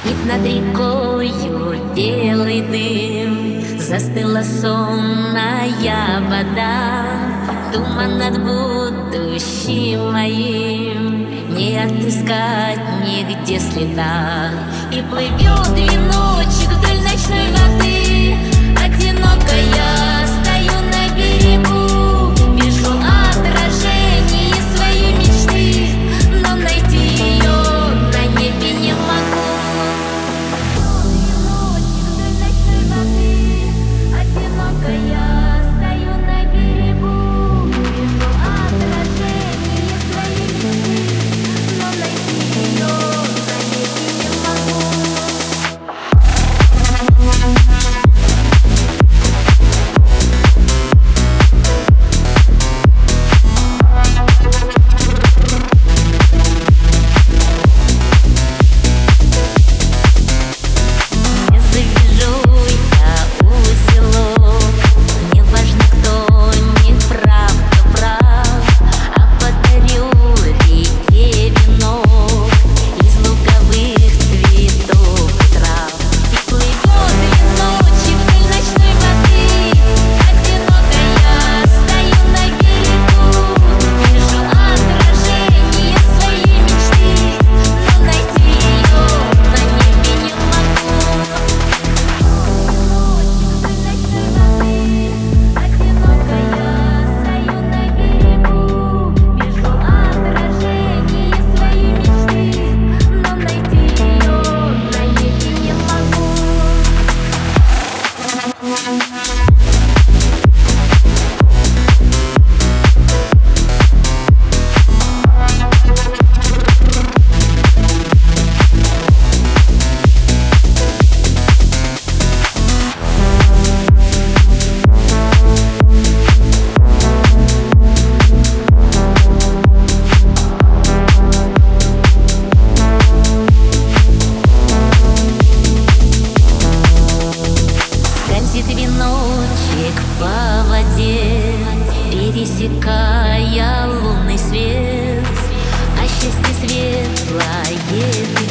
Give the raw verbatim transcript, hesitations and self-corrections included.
Ведь над рекою белый дым, застыла сонная вода. Туман над будущим моим не отыскать нигде следа. И плывет веночек вдоль ночной воды. Одинокая стою на берегу, вижу отражение своей мечты, но найти ее на небе не могу. Одинокая стою на берегу, вижу отражение своей мечты, но найти ее на небе не могу. Веночек по воде, пересекая лунный свет, а счастье светлое